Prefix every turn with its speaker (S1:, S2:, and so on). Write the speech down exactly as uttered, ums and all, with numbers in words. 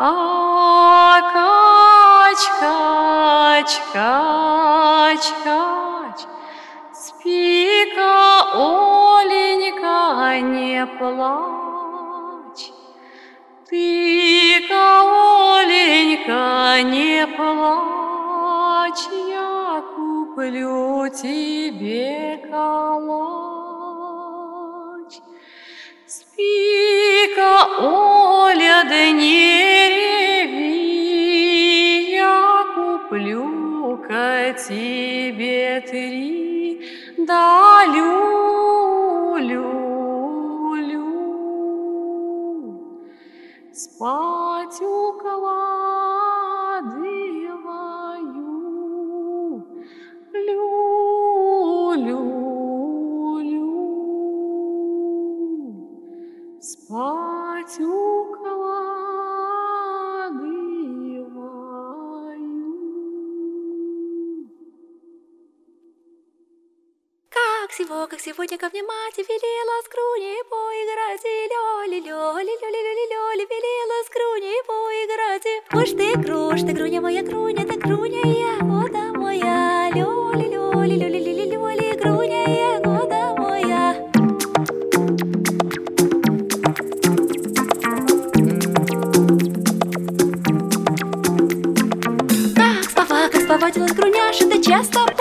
S1: А кач, кач, кач, кач, спи-ка, Оленька, не плачь. Ты-ка, Оленька, не плачь, я куплю тебе калач. Спи-ка, Оля, да не реви, я куплю-ка тебе три да люлю. Спать укладываю, люлю. Спать укладываю.
S2: Как всего, как сегодня ко мне мать велела с Груней поиграть, и лёли, лёли, лёли, лёли, лёли, велела с Груней поиграть. Уж ты, груш, ты, Груня моя, Груня, ты, Груня, ягода моя, лёли, лёли, лёли, лёли, лёли, Груня, ягода моя. Как спава, как спаватилась Груняша, да часто